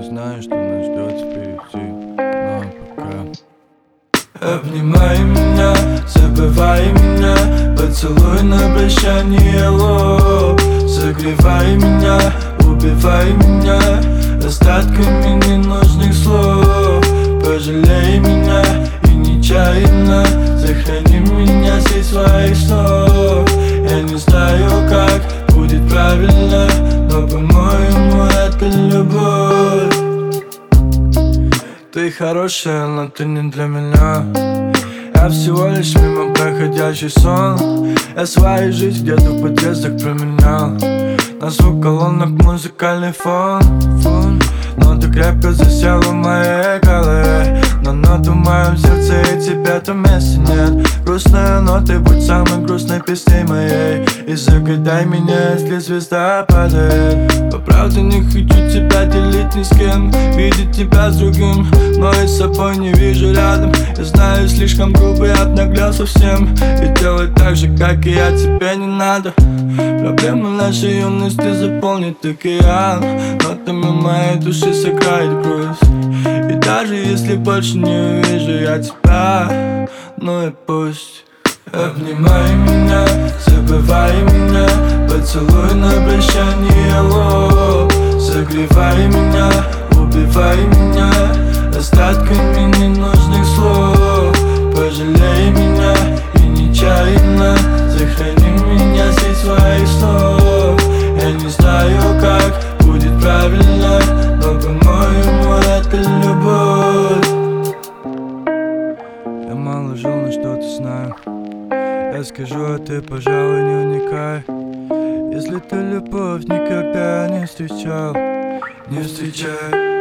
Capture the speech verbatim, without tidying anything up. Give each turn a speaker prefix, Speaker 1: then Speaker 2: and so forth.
Speaker 1: знаю, что нас ждет впереди, но пока.
Speaker 2: Обнимай меня, забывай меня, поцелуй на прощание лоб. Согревай меня, убивай меня остатками ненужных слов. Пожалей меня и нечаянно сохрани меня среди своих снов. Я не знаю, как будет правильно, но, по-моему, это любовь. Ты хорошая, но ты не для меня. Я всего лишь мимо проходящий сон. Я свою жизнь где-то в подъездах променял на звук колонок музыкальный фон, фон. Но ты крепко засела в моей голове, но ноты в моем сердце и тебя там места нет. Грустная нота, будь самой грустной песней моей, и загадай меня, если звезда падает. По правде не хочу тебя делить ни с кем, видеть тебя с другим, но и с собой не вижу рядом. Я знаю, слишком грубо, я обнаглял совсем, и делай так же, как и я, тебе не надо. Проблемы нашей юности заполнит океан, нотами моей души сыграет грусть. И даже если больше не увижу я тебя, ну и пусть. Обнимай меня, забывай меня, поцелуй на прощание лоб. Согревай меня, убивай меня остатками ненужных слов. Пожалей меня и нечаянно сохрани меня среди своих снов. Я не знаю, как будет правильно, но, по-моему, это любовь. Я мало жил, но что-то знаю. Я скажу, а ты, пожалуй, не вникай. Если ты любовь никогда не встречал, не встречай.